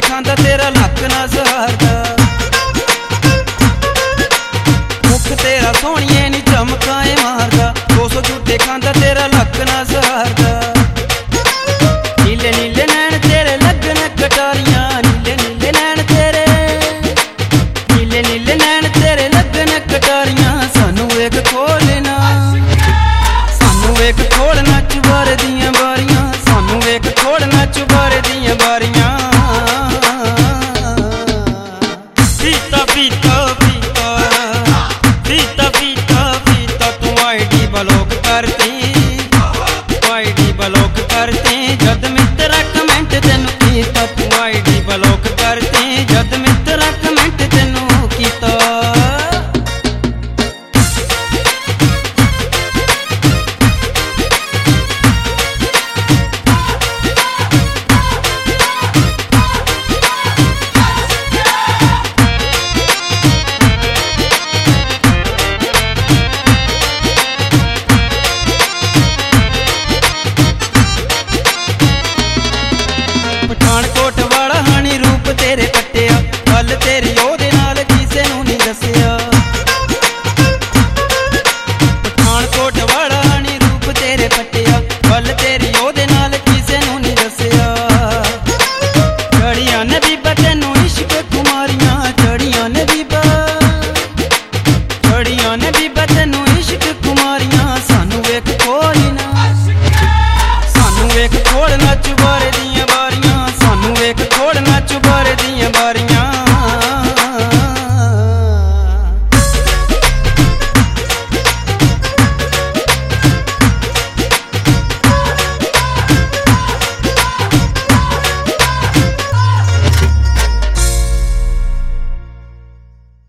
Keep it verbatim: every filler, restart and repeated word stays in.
खांदा तेरा लक ना सहारदा। मुख तेरा सोहणिए नी चमकाए मारदा, दो सौ झूठे खांदा तेरा लक ना सहारदा। नीले नीले नैन तेरे लगन कटारियां, नीले नीले नैन तेरे, नीले नीले नैन तेरे लगन कटारियां। सानू वेख खोलना, सानू वेख खोलना चुबारे दियां बारियां, सानू वेख खोलना चुबारे दियां बारियां। पीता पीता पीता पीता पीता पीता तू आईडी ब्लॉक करती, आईडी ब्लॉक करती। जद मित्रा कमेंट तेनू कीता तू आईडी ब्लॉक